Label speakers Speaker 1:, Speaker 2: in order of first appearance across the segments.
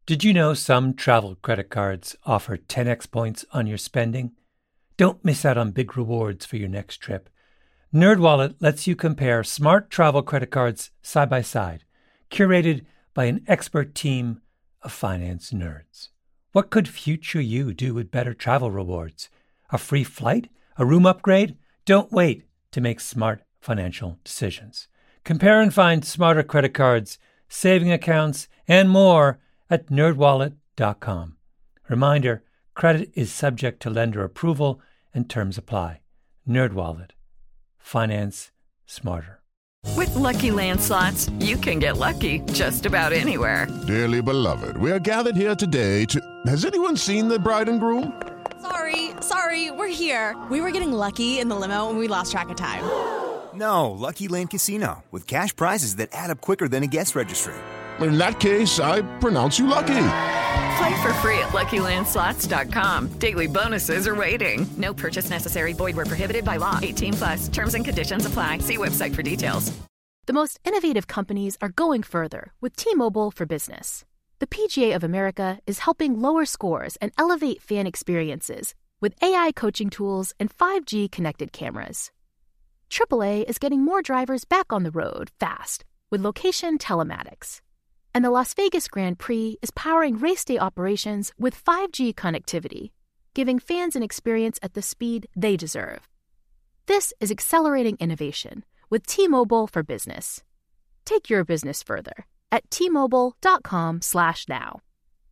Speaker 1: Did you know some travel credit cards offer 10x points on your spending? Don't miss out on big rewards for your next trip. NerdWallet lets you compare smart travel credit cards side by side, curated by an expert team of finance nerds. What could future you do with better travel rewards? A free flight? A room upgrade? Don't wait to make smart financial decisions. Compare and find smarter credit cards, saving accounts, and more at nerdwallet.com. Reminder, credit is subject to lender approval and terms apply. NerdWallet. Finance smarter.
Speaker 2: With Lucky Land Slots, you can get lucky just about anywhere.
Speaker 3: Dearly beloved, we are gathered here today to... Has anyone seen the bride and groom?
Speaker 4: Sorry, we're here. We were getting lucky in the limo and we lost track of time.
Speaker 5: No, Lucky Land Casino, with cash prizes that add up quicker than a guest registry.
Speaker 3: In that case, I pronounce you lucky.
Speaker 2: Play for free at LuckyLandSlots.com. Daily bonuses are waiting. No purchase necessary. Void where prohibited by law. 18+. Terms and conditions apply. See website for details.
Speaker 6: The most innovative companies are going further with T-Mobile for Business. The PGA of America is helping lower scores and elevate fan experiences with AI coaching tools and 5G connected cameras. AAA is getting more drivers back on the road fast with location telematics. And the Las Vegas Grand Prix is powering race day operations with 5G connectivity, giving fans an experience at the speed they deserve. This is accelerating innovation with T-Mobile for Business. Take your business further at T-Mobile.com/now.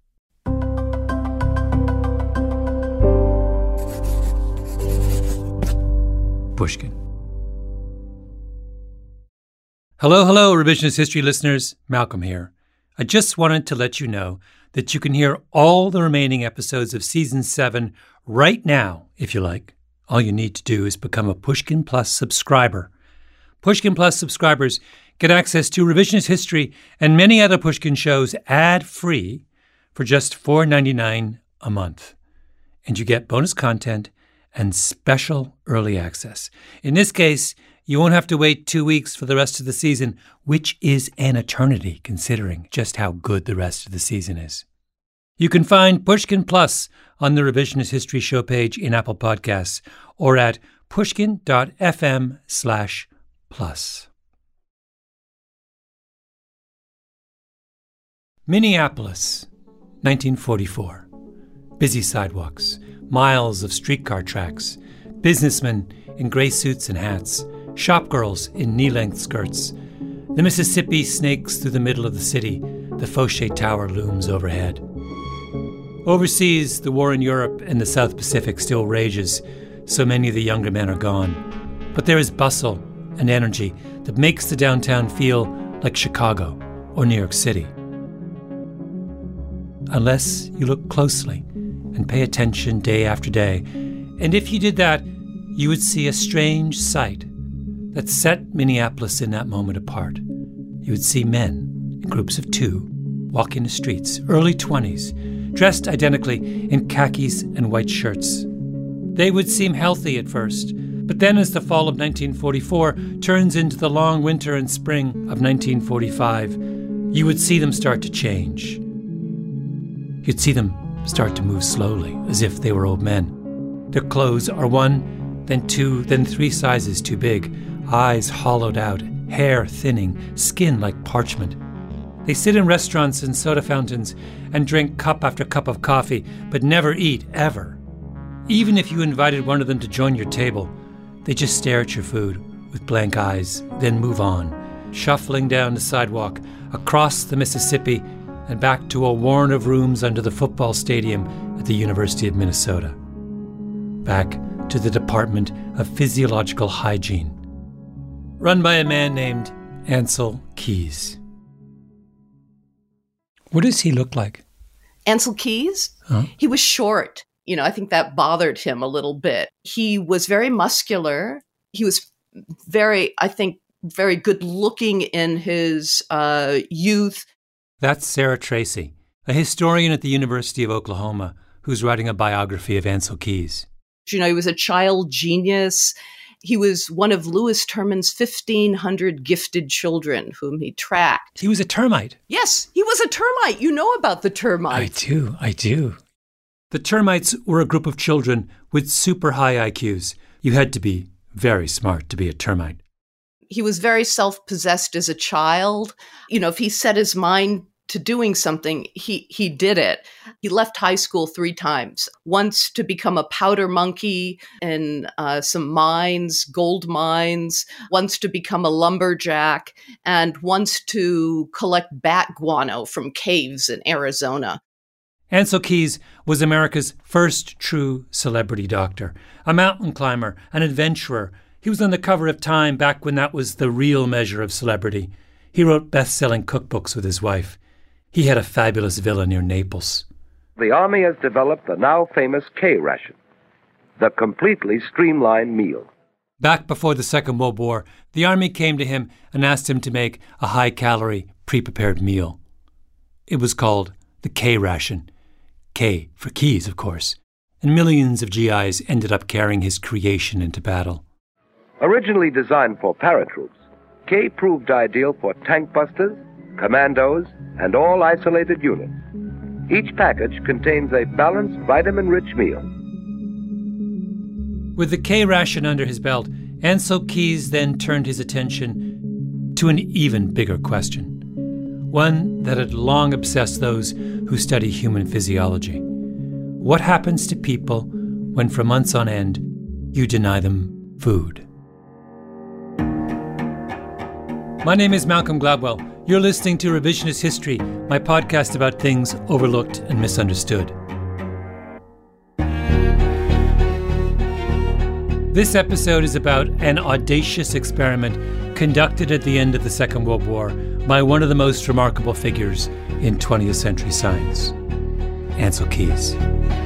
Speaker 1: Pushkin. Hello, Revisionist History listeners. Malcolm here. I just wanted to let you know that you can hear all the remaining episodes of Season 7 right now, if you like. All you need to do is become a Pushkin Plus subscriber. Pushkin Plus subscribers get access to Revisionist History and many other Pushkin shows ad-free for just $4.99 a month. And you get bonus content and special early access. In this case, you won't have to wait 2 weeks for the rest of the season, which is an eternity considering just how good the rest of the season is. You can find Pushkin Plus on the Revisionist History show page in Apple Podcasts or at pushkin.fm/plus. Minneapolis, 1944. Busy sidewalks, miles of streetcar tracks, businessmen in gray suits and hats, shopgirls in knee-length skirts. The Mississippi snakes through the middle of the city. The Fauché Tower looms overhead. Overseas, the war in Europe and the South Pacific still rages. So many of the younger men are gone. But there is bustle and energy that makes the downtown feel like Chicago or New York City. Unless you look closely and pay attention day after day. And if you did that, you would see a strange sight that set Minneapolis in that moment apart. You would see men in groups of two walking the streets, early 20s, dressed identically in khakis and white shirts. They would seem healthy at first, but then as the fall of 1944 turns into the long winter and spring of 1945, you would see them start to change. You'd see them start to move slowly, as if they were old men. Their clothes are 1, then 2, then 3 sizes too big, eyes hollowed out, hair thinning, skin like parchment. They sit in restaurants and soda fountains and drink cup after cup of coffee, but never eat, ever. Even if you invited one of them to join your table, they just stare at your food with blank eyes, then move on, shuffling down the sidewalk, across the Mississippi, and back to a warren of rooms under the football stadium at the University of Minnesota. Back to the Department of Physiological Hygiene, run by a man named Ancel Keys. What does he look like?
Speaker 7: Ancel Keys?
Speaker 1: Huh?
Speaker 7: He was short. I think that bothered him a little bit. He was very muscular. He was very good looking in his youth.
Speaker 1: That's Sarah Tracy, a historian at the University of Oklahoma who's writing a biography of Ancel Keys.
Speaker 7: He was a child genius, He was one of Lewis Terman's 1,500 gifted children whom he tracked.
Speaker 1: He was a termite.
Speaker 7: Yes, he was a termite. You know about the termites.
Speaker 1: I do. The termites were a group of children with super high IQs. You had to be very smart to be a termite.
Speaker 7: He was very self-possessed as a child. If he set his mind to doing something, he did it. He left high school 3 times. Once to become a powder monkey in some mines, gold mines. Once to become a lumberjack. And once to collect bat guano from caves in Arizona.
Speaker 1: Ancel Keys was America's first true celebrity doctor, a mountain climber, an adventurer. He was on the cover of Time back when that was the real measure of celebrity. He wrote best-selling cookbooks with his wife. He had a fabulous villa near Naples.
Speaker 8: The Army has developed the now famous K ration, the completely streamlined meal.
Speaker 1: Back before the Second World War, the Army came to him and asked him to make a high-calorie, pre-prepared meal. It was called the K ration. K for Keys, of course. And millions of GIs ended up carrying his creation into battle.
Speaker 8: Originally designed for paratroops, K proved ideal for tank busters, commandos, and all isolated units. Each package contains a balanced, vitamin-rich meal.
Speaker 1: With the K ration under his belt, Ancel Keys then turned his attention to an even bigger question. One that had long obsessed those who study human physiology. What happens to people when for months on end you deny them food? My name is Malcolm Gladwell. You're listening to Revisionist History, my podcast about things overlooked and misunderstood. This episode is about an audacious experiment conducted at the end of the Second World War by one of the most remarkable figures in 20th century science, Ancel Keys.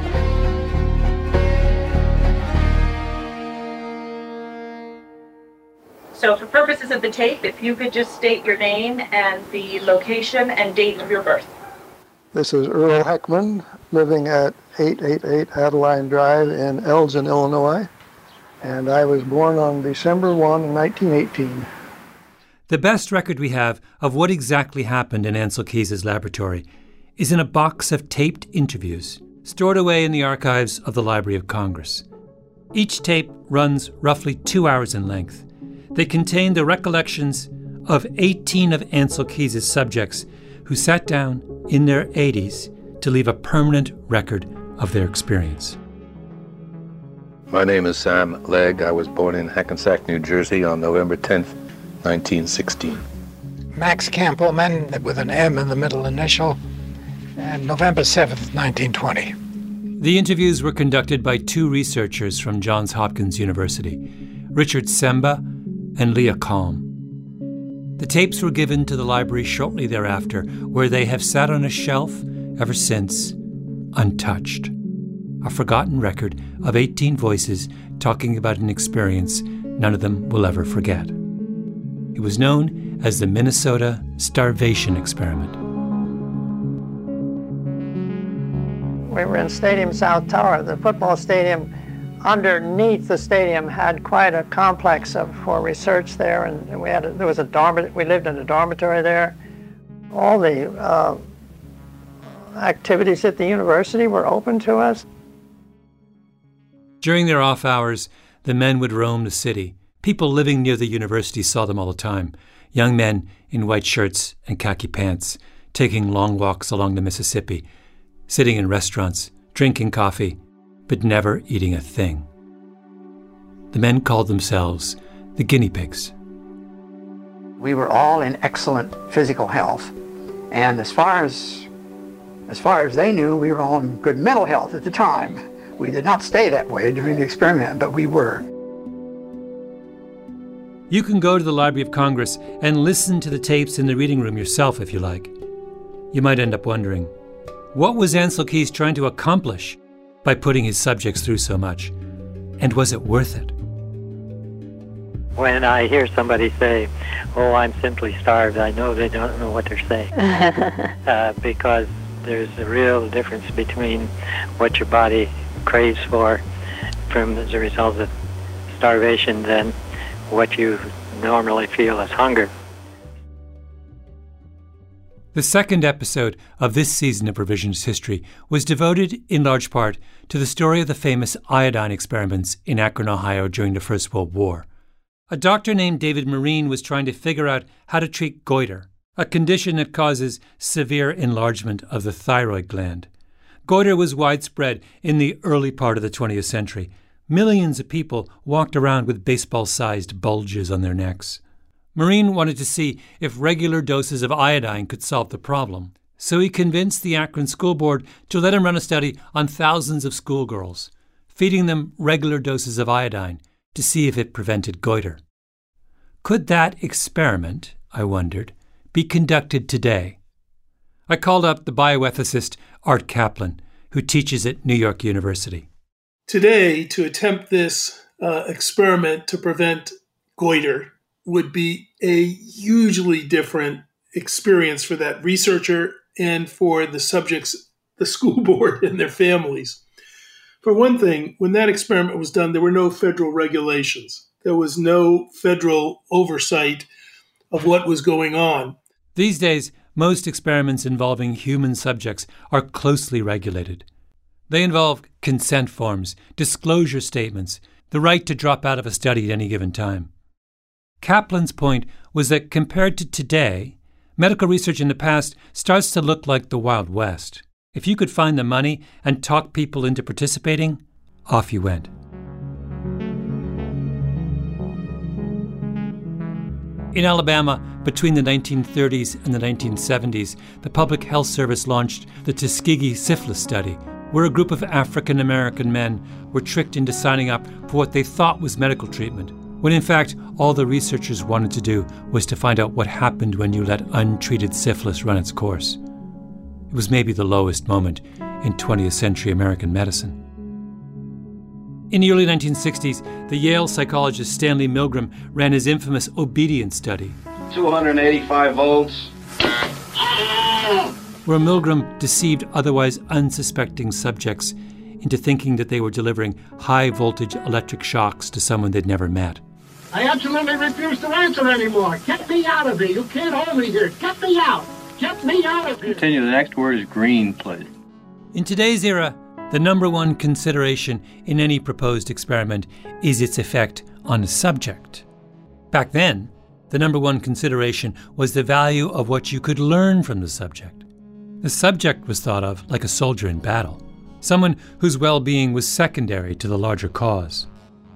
Speaker 9: So for purposes of the tape, if you could just state your name and the location and date of your birth.
Speaker 10: This is Earl Heckman, living at 888 Adeline Drive in Elgin, Illinois. And I was born on December 1, 1918.
Speaker 1: The best record we have of what exactly happened in Ancel Keys' laboratory is in a box of taped interviews stored away in the archives of the Library of Congress. Each tape runs roughly 2 hours in length. They contain the recollections of 18 of Ancel Keys' subjects who sat down in their 80s to leave a permanent record of their experience.
Speaker 11: My name is Sam Legg. I was born in Hackensack, New Jersey on November 10th, 1916.
Speaker 12: Max Campbellman, with an M in the middle initial, and November 7th, 1920.
Speaker 1: The interviews were conducted by 2 researchers from Johns Hopkins University, Richard Semba and Leah Kalm. The tapes were given to the library shortly thereafter, where they have sat on a shelf ever since, untouched. A forgotten record of 18 voices talking about an experience none of them will ever forget. It was known as the Minnesota Starvation Experiment.
Speaker 10: We were in Stadium South Tower. The football stadium underneath the stadium had quite a complex for research there, and there was a dormitory. We lived in a dormitory there. All the activities at the university were open to us.
Speaker 1: During their off hours, the men would roam the city. People living near the university saw them all the time. Young men in white shirts and khaki pants, taking long walks along the Mississippi, sitting in restaurants, drinking coffee, but never eating a thing. The men called themselves the guinea pigs.
Speaker 13: We were all in excellent physical health, and as far as they knew, we were all in good mental health at the time. We did not stay that way during the experiment, but we were.
Speaker 1: You can go to the Library of Congress and listen to the tapes in the reading room yourself if you like. You might end up wondering, what was Ancel Keys trying to accomplish by putting his subjects through so much? And was it worth it?
Speaker 14: When I hear somebody say, "Oh, I'm simply starved," I know they don't know what they're saying. Because there's a real difference between what your body craves for from as a result of starvation than what you normally feel as hunger.
Speaker 1: The second episode of this season of Revisionist History was devoted in large part to the story of the famous iodine experiments in Akron, Ohio during the First World War. A doctor named David Marine was trying to figure out how to treat goiter, a condition that causes severe enlargement of the thyroid gland. Goiter was widespread in the early part of the 20th century. Millions of people walked around with baseball-sized bulges on their necks. Marine wanted to see if regular doses of iodine could solve the problem, so he convinced the Akron School Board to let him run a study on thousands of schoolgirls, feeding them regular doses of iodine to see if it prevented goiter. Could that experiment, I wondered, be conducted today? I called up the bioethicist Art Kaplan, who teaches at New York University.
Speaker 15: Today, to attempt this experiment to prevent goiter would be a hugely different experience for that researcher and for the subjects, the school board and their families. For one thing, when that experiment was done, there were no federal regulations. There was no federal oversight of what was going on.
Speaker 1: These days, most experiments involving human subjects are closely regulated. They involve consent forms, disclosure statements, the right to drop out of a study at any given time. Kaplan's point was that compared to today, medical research in the past starts to look like the Wild West. If you could find the money and talk people into participating, off you went. In Alabama, between the 1930s and the 1970s, the Public Health Service launched the Tuskegee Syphilis Study, where a group of African American men were tricked into signing up for what they thought was medical treatment, when in fact all the researchers wanted to do was to find out what happened when you let untreated syphilis run its course. It was maybe the lowest moment in 20th century American medicine. In the early 1960s, the Yale psychologist Stanley Milgram ran his infamous obedience study,
Speaker 16: 285 volts,
Speaker 1: where Milgram deceived otherwise unsuspecting subjects into thinking that they were delivering high-voltage electric shocks to someone they'd never met.
Speaker 17: I absolutely refuse to answer anymore. Get me out of here. You can't hold me here. Get me out. Get me out of here.
Speaker 16: Continue. The next word is green, please.
Speaker 1: In today's era, the number one consideration in any proposed experiment is its effect on the subject. Back then, the number one consideration was the value of what you could learn from the subject. The subject was thought of like a soldier in battle, someone whose well-being was secondary to the larger cause.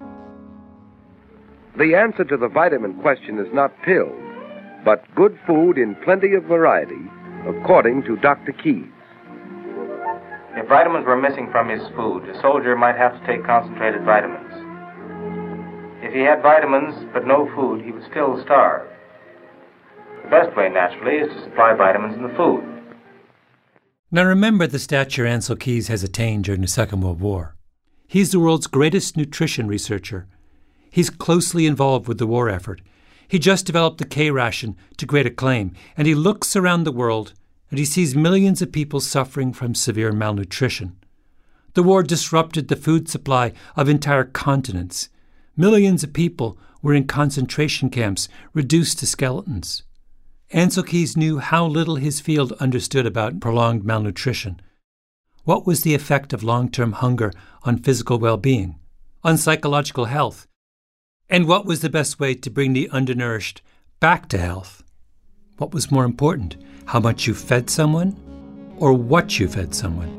Speaker 8: The answer to the vitamin question is not pills, but good food in plenty of variety, according to Dr. Keyes.
Speaker 18: If vitamins were missing from his food, a soldier might have to take concentrated vitamins. If he had vitamins but no food, he would still starve. The best way, naturally, is to supply vitamins in the food.
Speaker 1: Now remember the stature Ancel Keys has attained during the Second World War. He's the world's greatest nutrition researcher. He's closely involved with the war effort. He just developed the K-ration to great acclaim, and he looks around the world and he sees millions of people suffering from severe malnutrition. The war disrupted the food supply of entire continents. Millions of people were in concentration camps, reduced to skeletons. Ancel Keys knew how little his field understood about prolonged malnutrition. What was the effect of long-term hunger on physical well-being, on psychological health? And what was the best way to bring the undernourished back to health? What was more important, how much you fed someone or what you fed someone?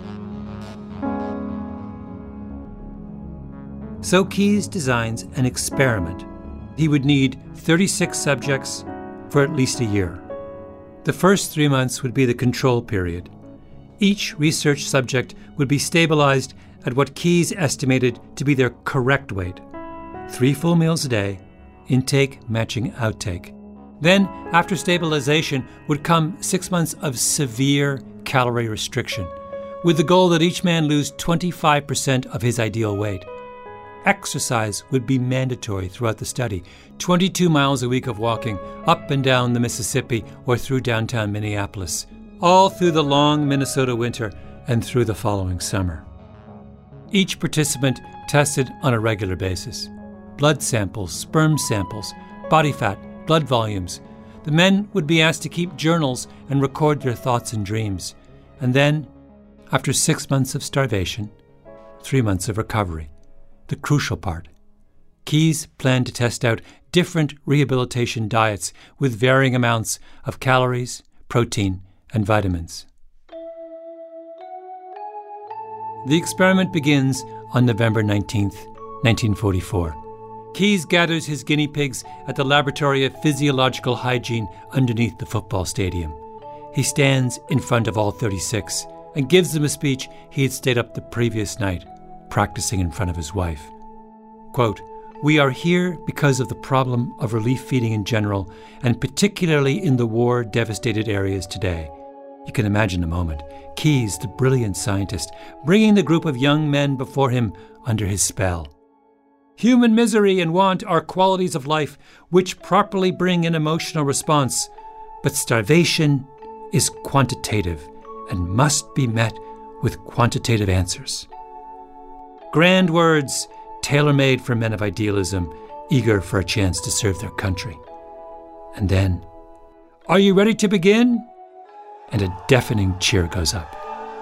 Speaker 1: So Keys designs an experiment. He would need 36 subjects for at least a year. The first 3 months would be the control period. Each research subject would be stabilized at what Keys estimated to be their correct weight. 3 full meals a day, intake matching outtake. Then, after stabilization, would come 6 months of severe calorie restriction, with the goal that each man lose 25% of his ideal weight. Exercise would be mandatory throughout the study, 22 miles a week of walking up and down the Mississippi or through downtown Minneapolis, all through the long Minnesota winter and through the following summer. Each participant tested on a regular basis. blood samples, sperm samples, body fat, blood volumes. The men would be asked to keep journals and record their thoughts and dreams. And then, after 6 months of starvation, 3 months of recovery, the crucial part, Keyes planned to test out different rehabilitation diets with varying amounts of calories, protein, and vitamins. The experiment begins on November 19th, 1944. Keyes gathers his guinea pigs at the Laboratory of Physiological Hygiene underneath the football stadium. He stands in front of all 36 and gives them a speech he had stayed up the previous night, practicing in front of his wife. Quote, "We are here because of the problem of relief feeding in general, and particularly in the war-devastated areas today." You can imagine the moment. Keyes, the brilliant scientist, bringing the group of young men before him under his spell. Human misery and want are qualities of life which properly bring an emotional response, but starvation is quantitative and must be met with quantitative answers. Grand words, tailor-made for men of idealism, eager for a chance to serve their country. And then, "Are you ready to begin?" And a deafening cheer goes up.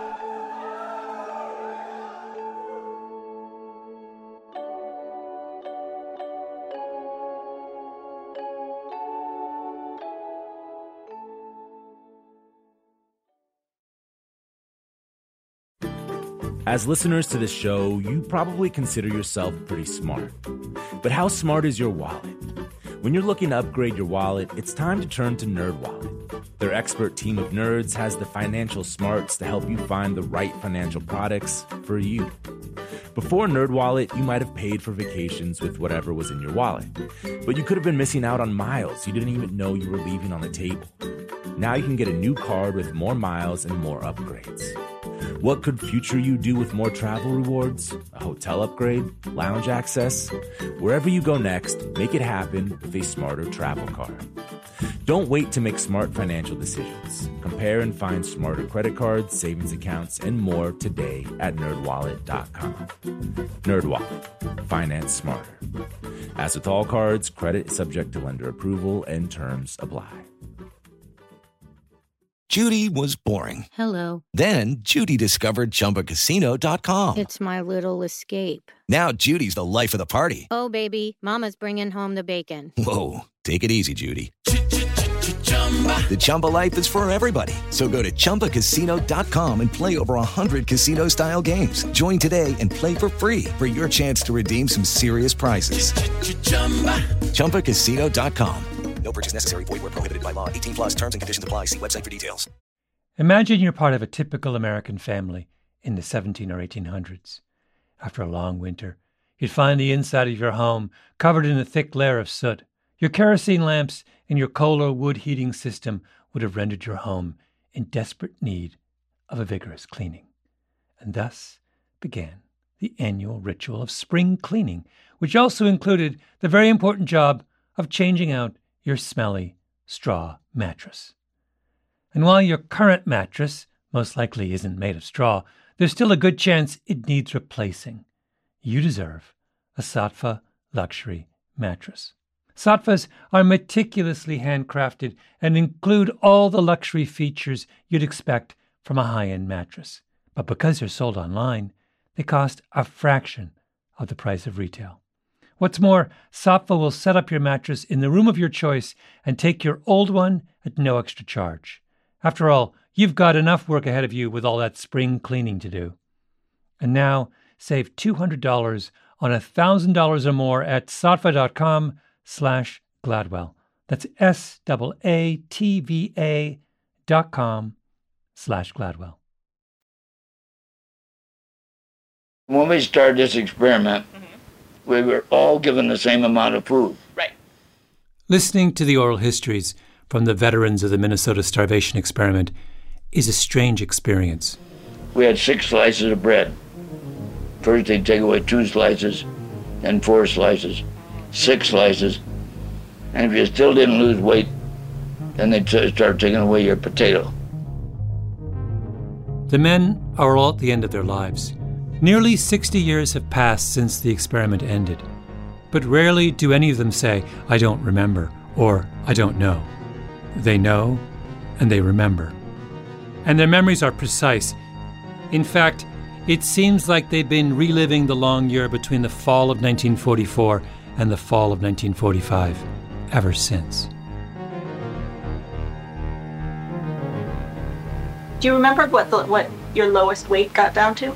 Speaker 19: As listeners to this show, you probably consider yourself pretty smart. But how smart is your wallet? When you're looking to upgrade your wallet, it's time to turn to NerdWallet. Their expert team of nerds has the financial smarts to help you find the right financial products for you. Before NerdWallet, you might have paid for vacations with whatever was in your wallet. But you could have been missing out on miles you didn't even know you were leaving on the table. Now you can get a new card with more miles and more upgrades. What could future you do with more travel rewards? A hotel upgrade? Lounge access? Wherever you go next, make it happen with a smarter travel card. Don't wait to make smart financial decisions. Compare and find smarter credit cards, savings accounts, and more today at nerdwallet.com. NerdWallet. Finance smarter. As with all cards, credit is subject to lender approval and terms apply.
Speaker 20: Judy was boring.
Speaker 21: Hello.
Speaker 20: Then Judy discovered ChumbaCasino.com.
Speaker 21: It's my little escape.
Speaker 20: Now Judy's the life of the party.
Speaker 21: Oh, baby, mama's bringing home the bacon.
Speaker 20: Whoa, take it easy, Judy. The Chumba life is for everybody. So go to ChumbaCasino.com and play over 100 casino-style games. Join today and play for free for your chance to redeem some serious prizes. ChumbaCasino.com. No purchase necessary. Void where prohibited by law. 18 plus terms and conditions apply. See website for details.
Speaker 1: Imagine you're part of a typical American family in the 17 or 1800s. After a long winter, you'd find the inside of your home covered in a thick layer of soot. Your kerosene lamps and your coal or wood heating system would have rendered your home in desperate need of a vigorous cleaning. And thus began the annual ritual of spring cleaning, which also included the very important job of changing out your smelly straw mattress. And while your current mattress most likely isn't made of straw, there's still a good chance it needs replacing. You deserve a Saatva luxury mattress. Saatvas are meticulously handcrafted and include all the luxury features you'd expect from a high-end mattress. But because they're sold online, they cost a fraction of the price of retail. What's more, Saatva will set up your mattress in the room of your choice and take your old one at no extra charge. After all, you've got enough work ahead of you with all that spring cleaning to do. And now, save $200 on $1,000 or more at saatva.com/Gladwell. That's SAATVA.com/Gladwell.
Speaker 22: When we started this experiment, we were all given the same amount of food.
Speaker 9: Right.
Speaker 1: Listening to the oral histories from the veterans of the Minnesota starvation experiment is a strange experience.
Speaker 22: We had 6 slices of bread. First they'd take away 2 slices, then 4 slices, 6 slices, and if you still didn't lose weight, then they'd start taking away your potato.
Speaker 1: The men are all at the end of their lives. Nearly 60 years have passed since the experiment ended. But rarely do any of them say, "I don't remember," or "I don't know." They know, and they remember. And their memories are precise. In fact, it seems like they've been reliving the long year between the fall of 1944 and the fall of 1945 ever since.
Speaker 9: Do you remember what your lowest weight got down to?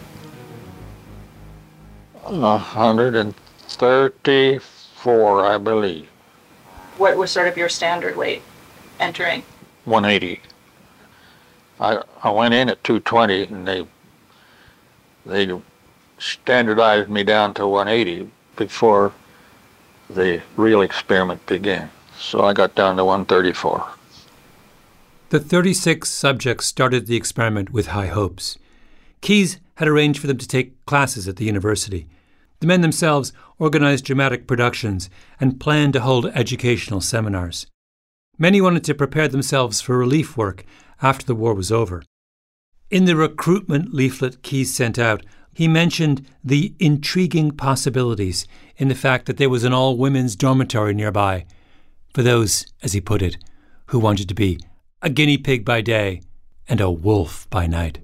Speaker 12: 134, I believe.
Speaker 9: What was sort of your standard weight entering?
Speaker 12: 180. I went in at 220, and they standardized me down to 180 before the real experiment began. So I got down to 134.
Speaker 1: The 36 subjects started the experiment with high hopes. Keyes had arranged for them to take classes at the university. The men themselves organized dramatic productions and planned to hold educational seminars. Many wanted to prepare themselves for relief work after the war was over. In the recruitment leaflet Keyes sent out, he mentioned the intriguing possibilities in the fact that there was an all-women's dormitory nearby for those, as he put it, who wanted to be a guinea pig by day and a wolf by night.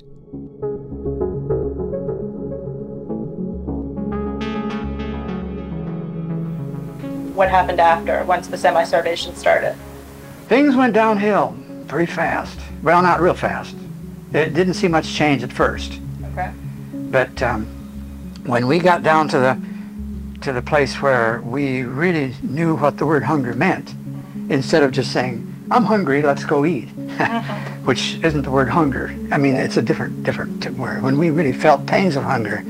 Speaker 9: What happened after, once the semi-starvation started?
Speaker 13: Things went downhill pretty fast. Well, not real fast. It didn't see much change at first.
Speaker 9: Okay.
Speaker 13: But when we got down to the place where we really knew what the word hunger meant, instead of just saying, "I'm hungry, let's go eat," which isn't the word hunger. I mean, it's a different word. When we really felt pains of hunger,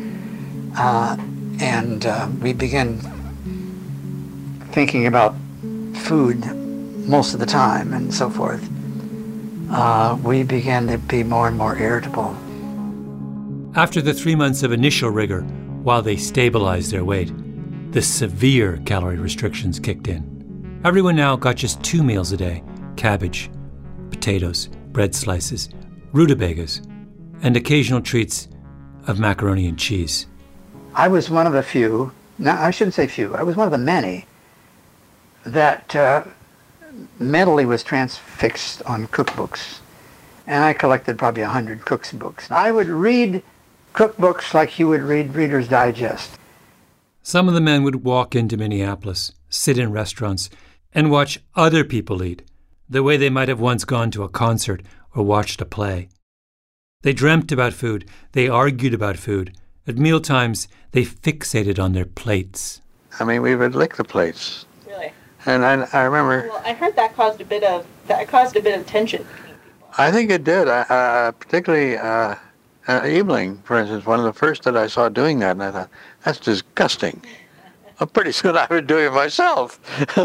Speaker 13: and we began thinking about food most of the time and so forth, we began to be more and more irritable.
Speaker 1: After the 3 months of initial rigor, while they stabilized their weight, the severe calorie restrictions kicked in. Everyone now got just 2 meals a day: cabbage, potatoes, bread slices, rutabagas, and occasional treats of macaroni and cheese.
Speaker 13: I was one of the few, no, I shouldn't say few, I was one of the many that mentally was transfixed on cookbooks. And I collected probably 100 cook's books. I would read cookbooks like you would read Reader's Digest.
Speaker 1: Some of the men would walk into Minneapolis, sit in restaurants, and watch other people eat, the way they might have once gone to a concert or watched a play. They dreamt about food. They argued about food. At mealtimes, they fixated on their plates.
Speaker 12: I mean, we would lick the plates.
Speaker 9: Really?
Speaker 12: And I remember...
Speaker 9: Well, I heard that caused a bit of tension.
Speaker 12: I think it did. Particularly Ebeling, for instance, one of the first that I saw doing that, and I thought, that's disgusting. Well, pretty soon I would do it myself.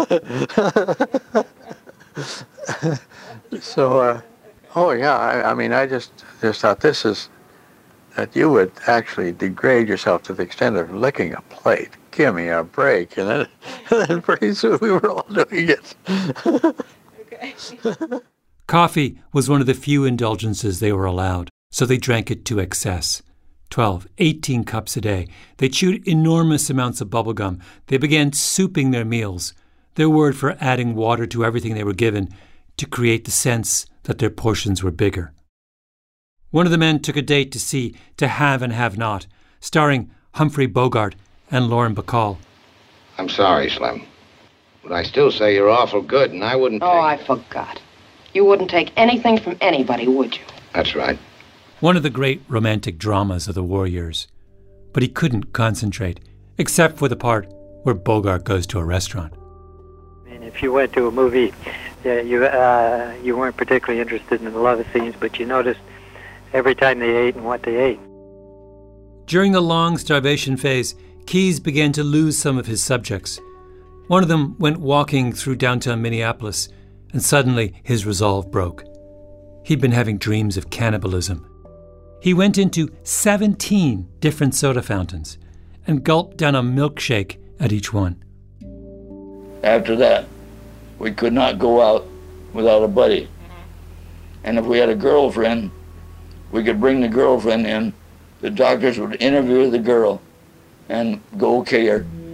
Speaker 12: So, I mean, I just thought this is, that you would actually degrade yourself to the extent of licking a plate. Give me a break. And then pretty soon we were all doing it.
Speaker 9: Okay.
Speaker 1: Coffee was one of the few indulgences they were allowed, so they drank it to excess. 12, 18 cups a day. They chewed enormous amounts of bubble gum. They began souping their meals, their word for adding water to everything they were given to create the sense that their portions were bigger. One of the men took a date to see To Have and Have Not, starring Humphrey Bogart and Lauren Bacall.
Speaker 4: I'm sorry, Slim, but I still say you're awful good, and I wouldn't take...
Speaker 5: Oh, I forgot. You wouldn't take anything from anybody, would you?
Speaker 4: That's right.
Speaker 1: One of the great romantic dramas of the war years. But he couldn't concentrate, except for the part where Bogart goes to a restaurant.
Speaker 14: I mean, if you went to a movie, you weren't particularly interested in the love scenes, but you noticed every time they ate and what they ate.
Speaker 1: During the long starvation phase, Keyes began to lose some of his subjects. One of them went walking through downtown Minneapolis, and suddenly his resolve broke. He'd been having dreams of cannibalism. He went into 17 different soda fountains and gulped down a milkshake at each one.
Speaker 22: After that, we could not go out without a buddy. And if we had a girlfriend, we could bring the girlfriend in. The doctors would interview the girl and go okay her.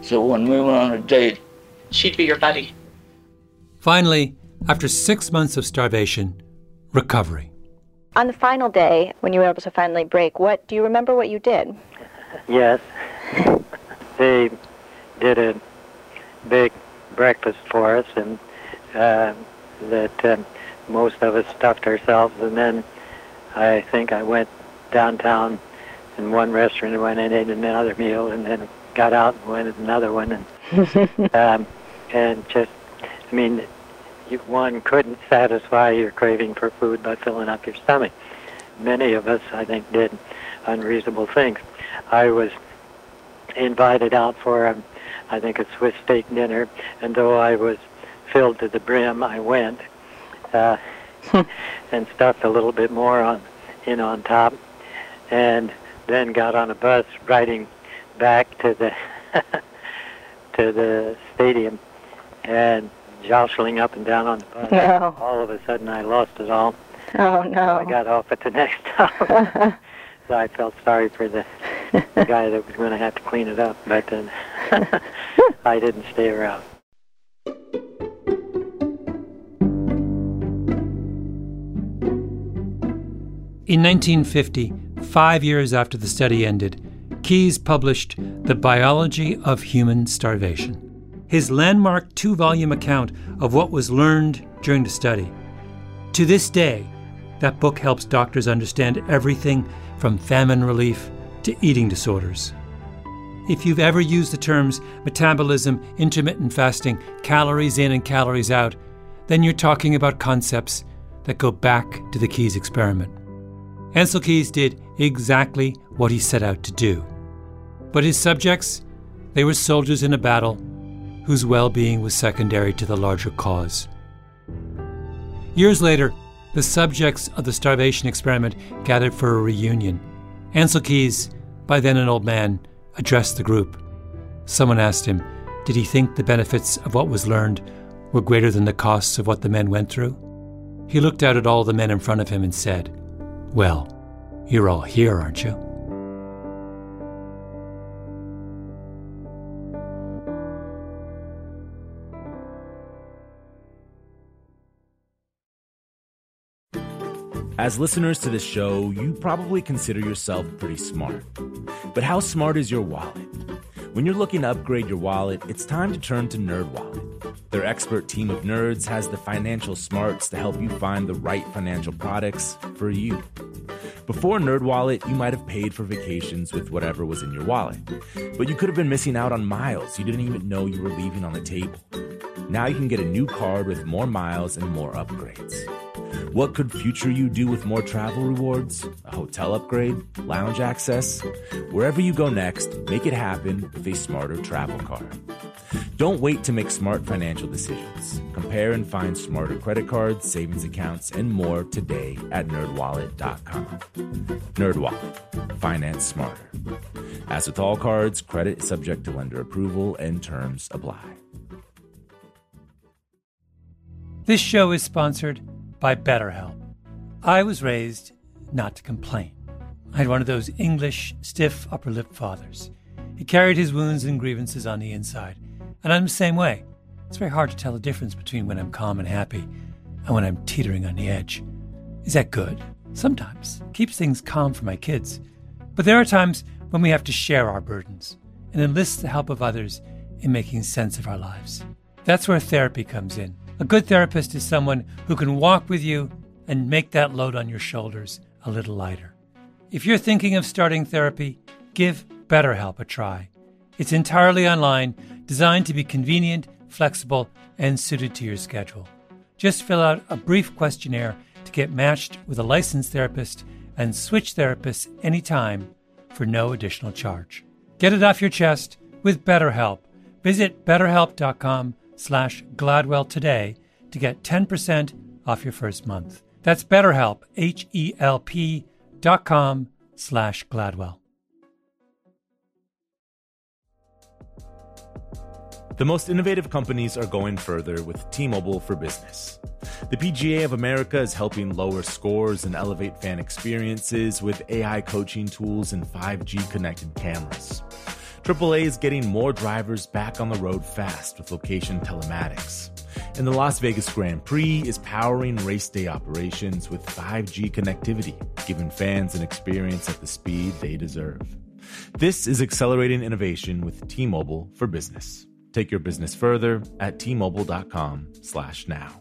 Speaker 22: So when we went on a date,
Speaker 9: she'd be your buddy.
Speaker 1: Finally, after 6 months of starvation, recovery.
Speaker 2: On the final day, when you were able to finally break, do you remember what you did?
Speaker 14: Yes. They did a big breakfast for us, and that most of us stuffed ourselves, and then I think I went downtown in one restaurant and went and ate another meal, and then got out and went to another one, and just, I mean, one couldn't satisfy your craving for food by filling up your stomach. Many of us, I think, did unreasonable things. I was invited out for, I think, a Swiss steak dinner, and though I was filled to the brim, I went and stuffed a little bit more on top, and then got on a bus riding back to the to the stadium, and jostling up and down on the bus.
Speaker 2: No.
Speaker 14: All of a sudden, I lost it all.
Speaker 2: Oh, no.
Speaker 14: I got off at the next stop. So I felt sorry for the guy that was going to have to clean it up, but I didn't stay around.
Speaker 1: In 1950, 5 years after the study ended, Keyes published The Biology of Human Starvation, his landmark 2-volume account of what was learned during the study. To this day, that book helps doctors understand everything from famine relief to eating disorders. If you've ever used the terms metabolism, intermittent fasting, calories in and calories out, then you're talking about concepts that go back to the Keyes experiment. Ancel Keys did exactly what he set out to do. But his subjects, they were soldiers in a battle whose well-being was secondary to the larger cause. Years later, the subjects of the starvation experiment gathered for a reunion. Ancel Keys, by then an old man, addressed the group. Someone asked him, did he think the benefits of what was learned were greater than the costs of what the men went through? He looked out at all the men in front of him and said, well, you're all here, aren't you?
Speaker 19: As listeners to this show, you probably consider yourself pretty smart. But how smart is your wallet? When you're looking to upgrade your wallet, it's time to turn to NerdWallet. Their expert team of nerds has the financial smarts to help you find the right financial products for you. Before NerdWallet, you might have paid for vacations with whatever was in your wallet. But you could have been missing out on miles you didn't even know you were leaving on the table. Now you can get a new card with more miles and more upgrades. What could future you do with more travel rewards? A hotel upgrade? Lounge access? Wherever you go next, make it happen with a smarter travel card. Don't wait to make smart financial decisions. Compare and find smarter credit cards, savings accounts, and more today at nerdwallet.com. NerdWallet. Finance smarter. As with all cards, credit is subject to lender approval and terms apply.
Speaker 1: This show is sponsored by BetterHelp. I was raised not to complain. I had one of those English, stiff upper lip fathers. He carried his wounds and grievances on the inside, and I'm the same way. It's very hard to tell the difference between when I'm calm and happy and when I'm teetering on the edge. Is that good? Sometimes. Keeps things calm for my kids. But there are times when we have to share our burdens and enlist the help of others in making sense of our lives. That's where therapy comes in. A good therapist is someone who can walk with you and make that load on your shoulders a little lighter. If you're thinking of starting therapy, give BetterHelp a try. It's entirely online, designed to be convenient, flexible, and suited to your schedule. Just fill out a brief questionnaire to get matched with a licensed therapist and switch therapists anytime for no additional charge. Get it off your chest with BetterHelp. Visit BetterHelp.com/Gladwell today to get 10% off your first month. That's BetterHelp, HELP.com/Gladwell.
Speaker 19: The most innovative companies are going further with T-Mobile for Business. The PGA of America is helping lower scores and elevate fan experiences with AI coaching tools and 5G connected cameras. AAA is getting more drivers back on the road fast with location telematics. And the Las Vegas Grand Prix is powering race day operations with 5G connectivity, giving fans an experience at the speed they deserve. This is accelerating innovation with T-Mobile for Business. Take your business further at T-Mobile.com/now.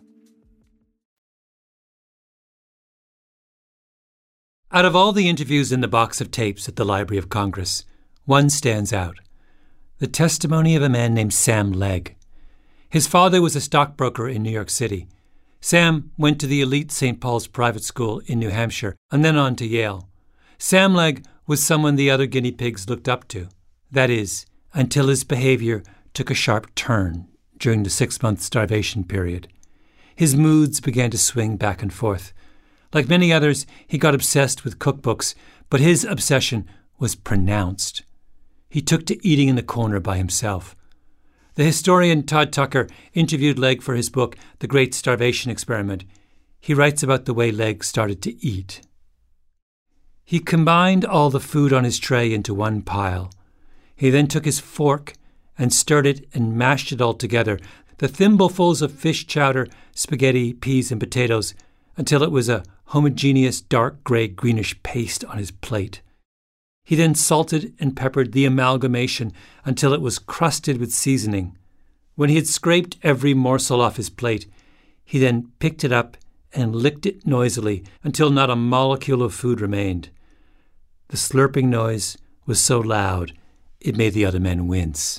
Speaker 1: Out of all the interviews in the box of tapes at the Library of Congress, one stands out. The testimony of a man named Sam Legg. His father was a stockbroker in New York City. Sam went to the elite St. Paul's private school in New Hampshire and then on to Yale. Sam Legg was someone the other guinea pigs looked up to. That is, until his behavior took a sharp turn during the 6-month starvation period. His moods began to swing back and forth. Like many others, he got obsessed with cookbooks, but his obsession was pronounced. He took to eating in the corner by himself. The historian Todd Tucker interviewed Legg for his book, The Great Starvation Experiment. He writes about the way Legg started to eat. He combined all the food on his tray into one pile. He then took his fork and stirred it and mashed it all together, the thimblefuls of fish chowder, spaghetti, peas, and potatoes, until it was a homogeneous dark grey greenish paste on his plate. He then salted and peppered the amalgamation until it was crusted with seasoning. When he had scraped every morsel off his plate, he then picked it up and licked it noisily until not a molecule of food remained. The slurping noise was so loud it made the other men wince.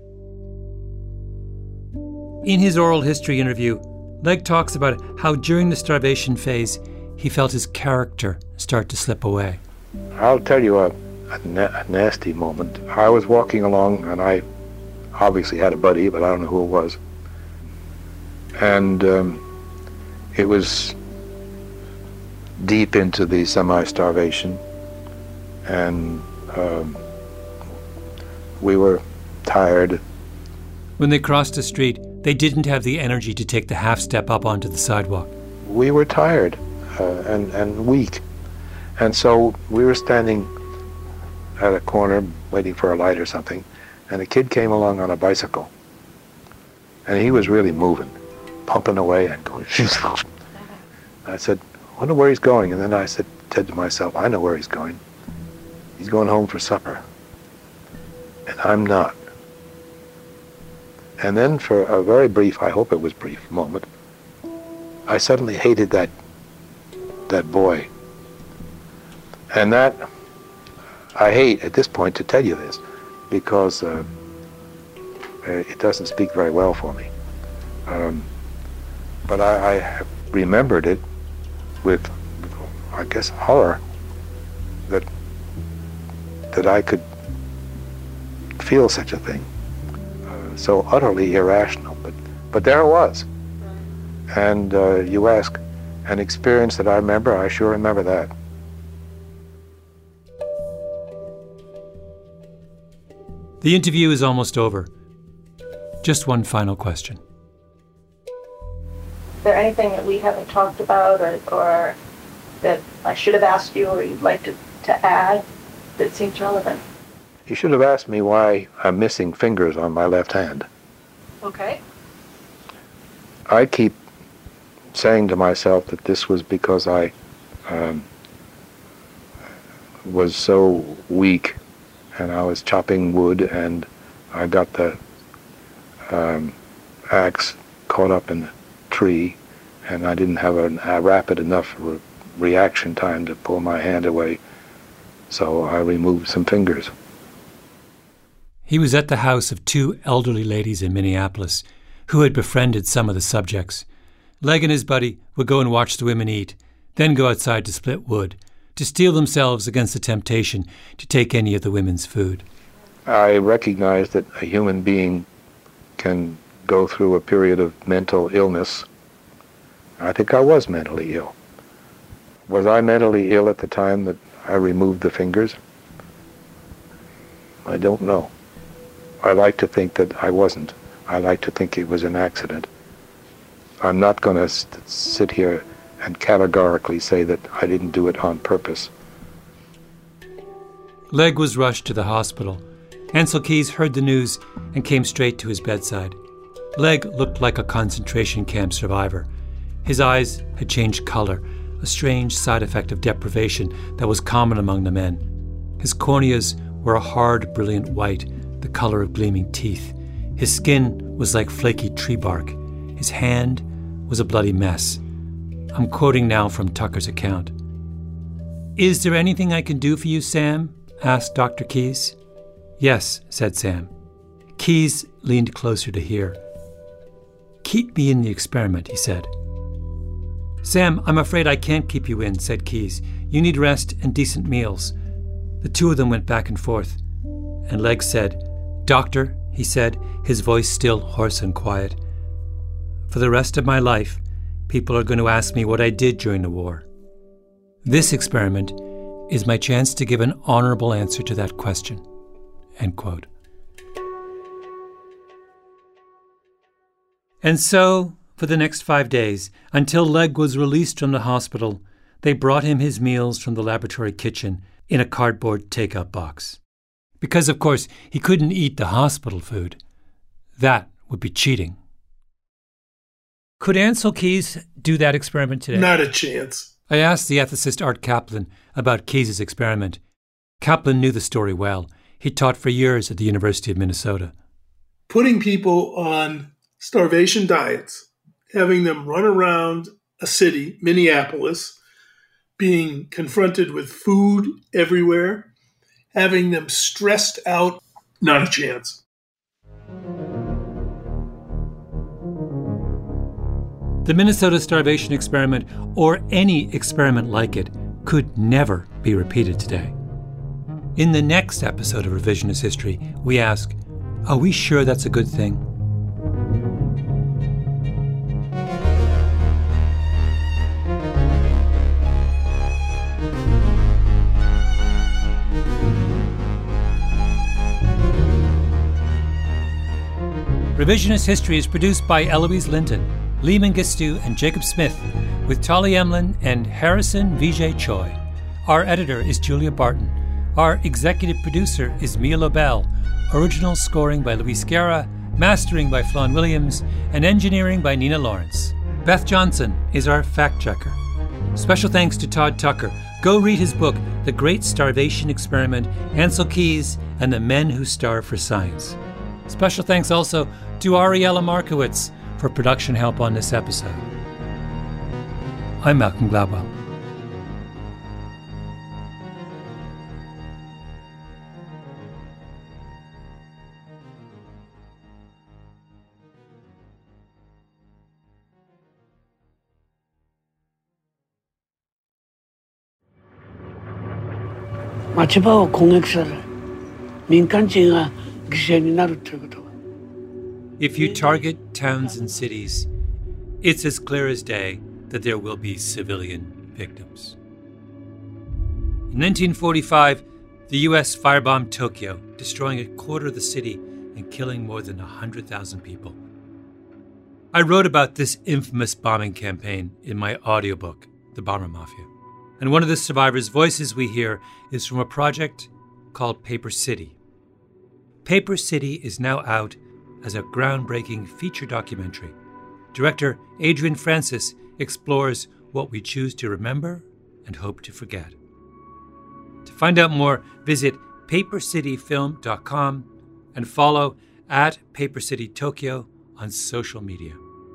Speaker 1: In his oral history interview, Legg talks about how during the starvation phase, he felt his character start to slip away.
Speaker 11: I'll tell you a nasty moment. I was walking along, and I obviously had a buddy, but I don't know who it was. And it was deep into the semi-starvation, and we were tired.
Speaker 1: When they crossed the street, they didn't have the energy to take the half step up onto the sidewalk.
Speaker 11: We were tired and weak. And so we were standing at a corner waiting for a light or something, and a kid came along on a bicycle. And he was really moving, pumping away and going, I said, I wonder where he's going. And then I said to myself, I know where he's going. He's going home for supper. And I'm not. And then for a very brief, I hope it was brief, moment, I suddenly hated that boy. And that, I hate at this point to tell you this, because it doesn't speak very well for me. But I remembered it with, I guess, horror, that I could feel such a thing. So utterly irrational, but there it was. And you ask, an experience that I remember, I sure remember that.
Speaker 1: The interview is almost over. Just one final question.
Speaker 9: Is there anything that we haven't talked about or that I should have asked you or you'd like to add that seems relevant?
Speaker 11: You should have asked me why I'm missing fingers on my left hand.
Speaker 9: Okay.
Speaker 11: I keep saying to myself that this was because I was so weak and I was chopping wood and I got the axe caught up in the tree and I didn't have a rapid enough reaction time to pull my hand away, so I removed some fingers.
Speaker 1: He was at the house of 2 elderly ladies in Minneapolis who had befriended some of the subjects. Legg and his buddy would go and watch the women eat, then go outside to split wood, to steel themselves against the temptation to take any of the women's food.
Speaker 11: I recognize that a human being can go through a period of mental illness. I think I was mentally ill. Was I mentally ill at the time that I removed the fingers? I don't know. I like to think that I wasn't. I like to think it was an accident. I'm not going to sit here and categorically say that I didn't do it on purpose.
Speaker 1: Legg was rushed to the hospital. Ansel Keys heard the news and came straight to his bedside. Legg looked like a concentration camp survivor. His eyes had changed color, a strange side effect of deprivation that was common among the men. His corneas were a hard, brilliant white, the color of gleaming teeth. His skin was like flaky tree bark. His hand was a bloody mess. I'm quoting now from Tucker's account. "Is there anything I can do for you, Sam?" asked Dr. Keys. "Yes," said Sam. Keys leaned closer to hear. "Keep me in the experiment," he said. "Sam, I'm afraid I can't keep you in," said Keys. "You need rest and decent meals." The two of them went back and forth. And Legg said, "Doctor," he said, his voice still hoarse and quiet, "for the rest of my life, people are going to ask me what I did during the war. This experiment is my chance to give an honorable answer to that question." End quote. And so, for the next 5 days, until Legg was released from the hospital, they brought him his meals from the laboratory kitchen in a cardboard take-out box. Because, of course, he couldn't eat the hospital food. That would be cheating. Could Ansel Keys do that experiment today?
Speaker 15: Not a chance.
Speaker 1: I asked the ethicist Art Kaplan about Keys's experiment. Kaplan knew the story well. He taught for years at the University of Minnesota.
Speaker 15: Putting people on starvation diets, having them run around a city, Minneapolis, being confronted with food everywhere, having them stressed out, not a chance.
Speaker 1: The Minnesota starvation experiment, or any experiment like it, could never be repeated today. In the next episode of Revisionist History, we ask, are we sure that's a good thing? Revisionist History is produced by Eloise Linton, Lee Mengistu, and Jacob Smith, with Tali Emlin and Harrison Vijay Choi. Our editor is Julia Barton. Our executive producer is Mia Lobel. Original scoring by Luis Guerra, mastering by Flawn Williams, and engineering by Nina Lawrence. Beth Johnson is our fact-checker. Special thanks to Todd Tucker. Go read his book, The Great Starvation Experiment, Ansel Keys, and the Men Who Starve for Science. Special thanks also to Ariella Markowitz for production help on this episode. I'm Malcolm Gladwell.
Speaker 3: 마치바오 공획사를 민간지가 기생이 나를 들거든.
Speaker 1: If you target towns and cities, it's as clear as day that there will be civilian victims. In 1945, the U.S. firebombed Tokyo, destroying a quarter of the city and killing more than 100,000 people. I wrote about this infamous bombing campaign in my audiobook, The Bomber Mafia. And one of the survivors' voices we hear is from a project called Paper City. Paper City is now out as a groundbreaking feature documentary. Director Adrian Francis explores what we choose to remember and hope to forget. To find out more, visit papercityfilm.com and follow at Paper City Tokyo on social media.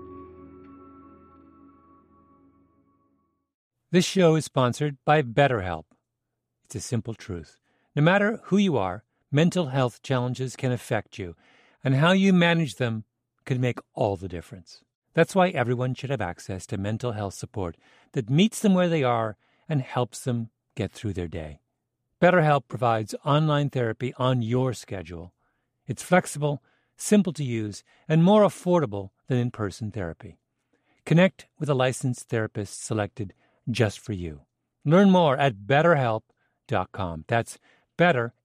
Speaker 1: This show is sponsored by BetterHelp. It's a simple truth. No matter who you are, mental health challenges can affect you, and how you manage them can make all the difference. That's why everyone should have access to mental health support that meets them where they are and helps them get through their day. BetterHelp provides online therapy on your schedule. It's flexible, simple to use, and more affordable than in-person therapy. Connect with a licensed therapist selected just for you. Learn more at BetterHelp.com. That's better,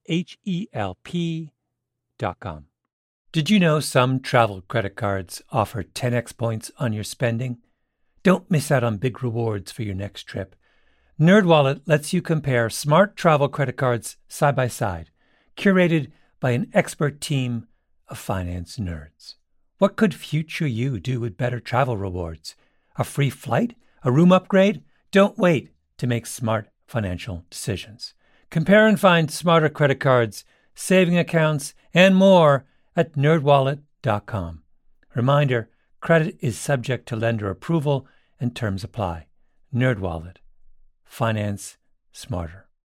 Speaker 1: HELP.com. Did you know some travel credit cards offer 10x points on your spending? Don't miss out on big rewards for your next trip. NerdWallet lets you compare smart travel credit cards side by side, curated by an expert team of finance nerds. What could future you do with better travel rewards? A free flight? A room upgrade? Don't wait to make smart financial decisions. Compare and find smarter credit cards, saving accounts, and more at nerdwallet.com. Reminder, credit is subject to lender approval and terms apply. NerdWallet. Finance smarter.